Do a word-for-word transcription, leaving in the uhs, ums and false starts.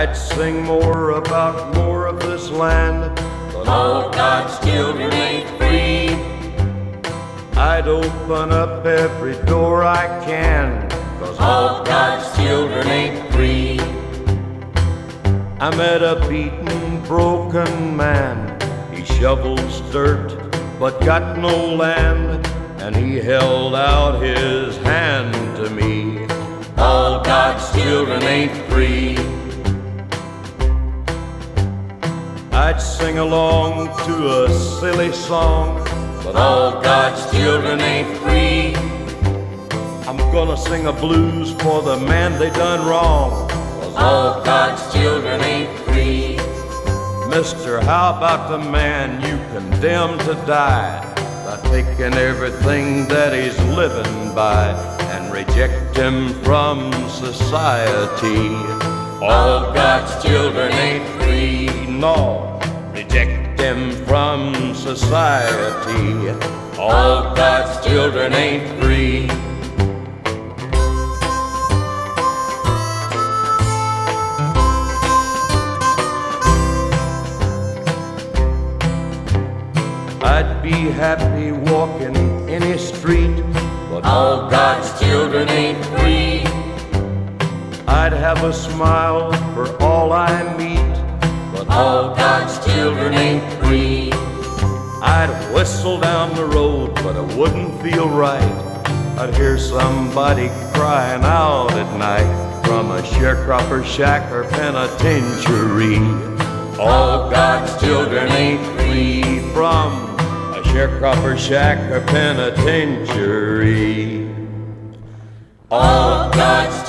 I'd sing more about more of this land, but all God's children ain't free. I'd open up every door I can, cause all God's children ain't free. I met a beaten, broken man. He shovels dirt, but got no land, and he held out his hand to me. All God's children ain't free. I'd sing along to a silly song, but all God's children ain't free. I'm gonna sing a blues for the man they done wrong, cause all God's children ain't free. Mister, how about the man you condemned to die by taking everything that he's living by and reject him from society? All God's children ain't free. No, reject him from society. All God's children ain't free. I'd be happy walking any street, but all God's children ain't free. I'd have a smile for all I meet, but all God's children ain't free. I'd whistle down the road, but it wouldn't feel right. I'd hear somebody crying out at night from a sharecropper shack or penitentiary. All God's children ain't free. From a sharecropper shack or penitentiary. All God's